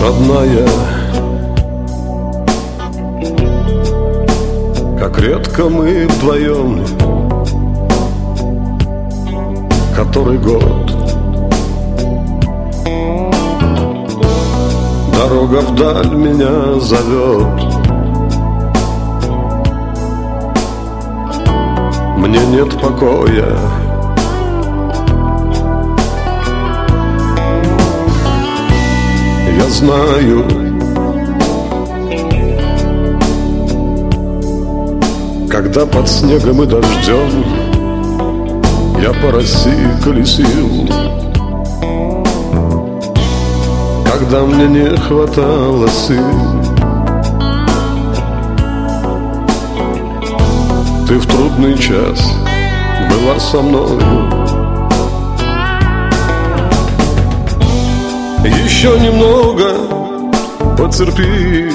Родная, как редко мы вдвоем, который год. Дорога вдаль меня зовет. Мне нет покоя. Я знаю, когда под снегом и дождем я по России колесил, когда мне не хватало сил, ты в трудный час была со мною. Еще немного потерпи,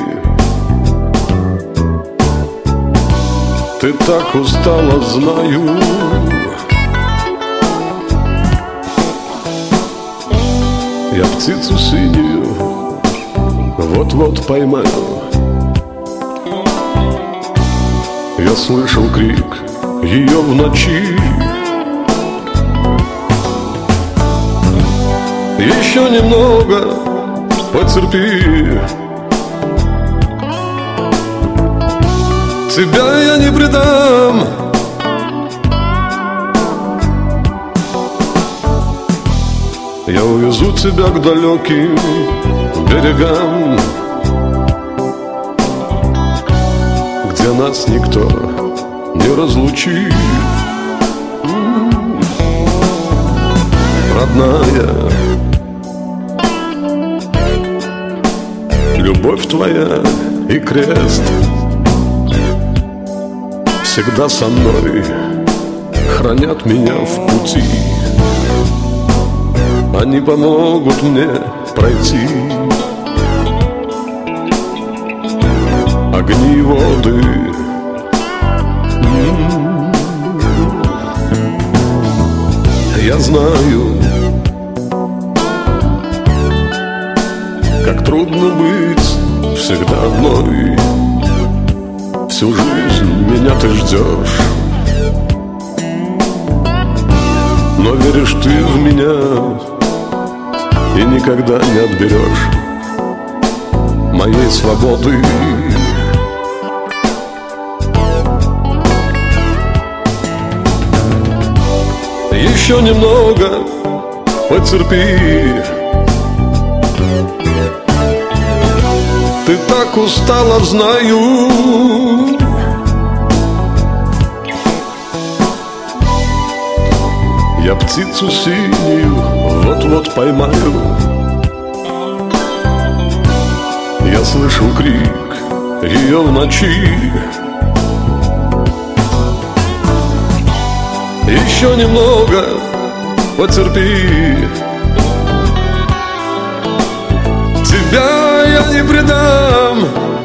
ты так устала, знаю. Я птицу синюю вот-вот поймаю. Я слышал крик ее в ночи. Еще немного потерпи, тебя я не предам. Я увезу тебя к далеким берегам, где нас никто не разлучит. Родная, любовь твоя и крест всегда со мной, хранят меня в пути. Они помогут мне пройти огни и воды. Я знаю, как трудно быть всегда одной. Всю жизнь меня ты ждешь, но веришь ты в меня и никогда не отберешь моей свободы. Еще немного потерпи, ты так устала, знаю. Я птицу синюю вот-вот поймаю. Я слышал крик ее в ночи. Еще немного потерпи, тебя я не предам.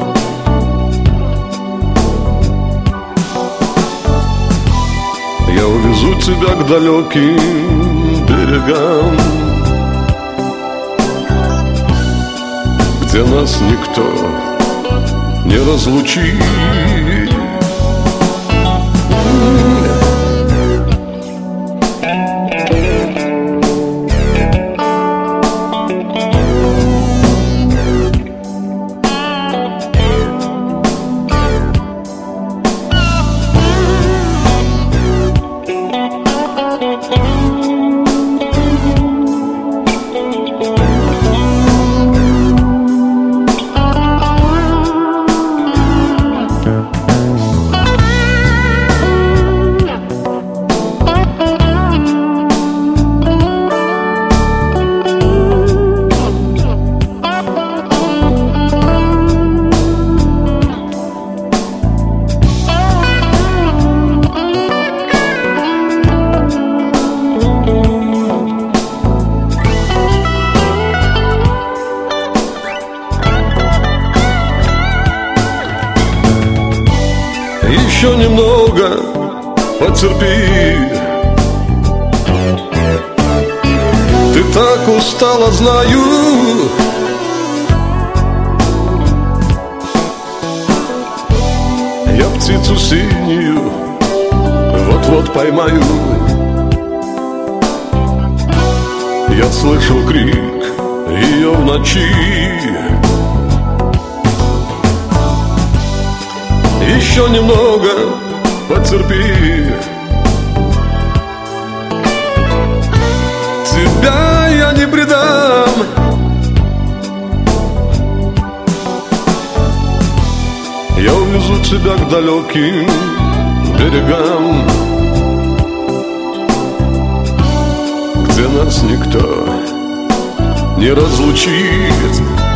Я увезу тебя к далеким берегам, где нас никто не разлучит. Еще немного потерпи, ты так устала, знаю. птицу синюю вот-вот поймаю. Я слышу крик ее в ночи. Еще немного потерпи. Тебя я не предам. Я увезу тебя к далеким берегам, где нас никто не разлучит.